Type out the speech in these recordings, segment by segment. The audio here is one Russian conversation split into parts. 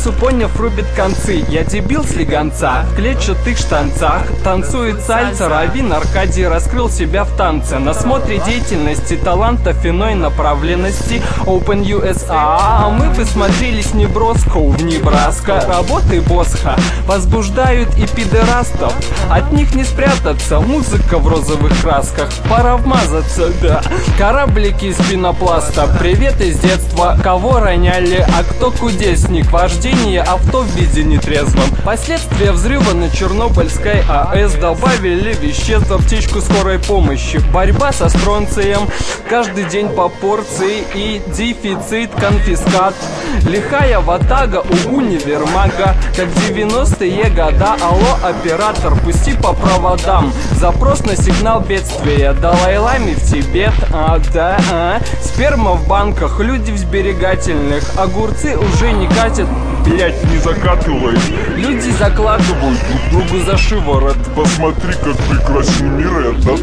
носу, поняв, рубит концы. Я дебил слегонца в клетчатых штанцах. Танцует сальса, Равин Аркадий раскрыл себя в танце. На смотре деятельности, талантов иной направленности. Open USA, а мы бы смотрелись неброско в Небраска. Работы Босха возбуждают и пидорастов. От них не спрятаться, музыка в розовых красках. Пора вмазаться, да. Кораблики из пенопласта. Привет из детства. Кого роняли, а кто кудесник? Вождение авто в виде нетрезвом. Последствия взрыва на Чернобыльской АЭС. Добавили веществ в аптечку скорой помощи. Борьба со стронцием. Каждый день по порции. И дефицит, конфискат. Лихая ватага у универмага. Как 90-е года. Алло, оператор, пусти по проводам. Запрос на сигнал бедствия. Далай-ламе в Тибет. Сперма в банках, люди в сберегательных. Огурцы уже не катят. Блять, не закатывай. Люди закладывают друг другу за шиворот. Посмотри, как прекрасен мир этот.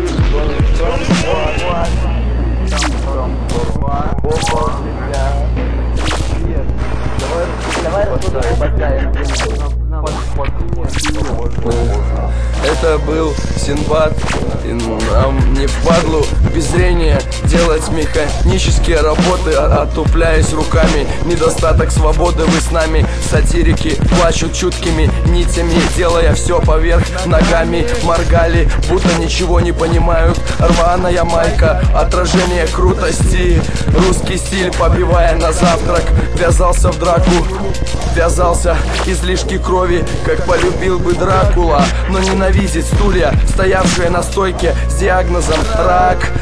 Это был Синбад, и нам не впадлу без зрения делать механические работы, отупляясь руками. Недостаток свободы, вы с нами. Сатирики плачут чуткими нитями, делая все поверх ногами. Моргали, будто ничего не понимают. Рваная майка, отражение крутости. Русский стиль, побивая на завтрак. Ввязался в драку, ввязался излишки крови, как полюбил бы Дракула. Но ненавидит стулья, стоявшие на стойке с диагнозом рак.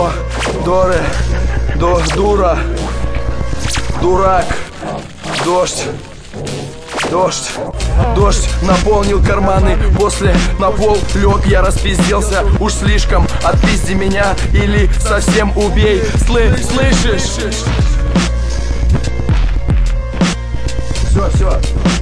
Дура, дурак. Дождь наполнил карманы, после на пол лег, я распизделся уж слишком. Отпизди меня или совсем убей, слышишь? Все.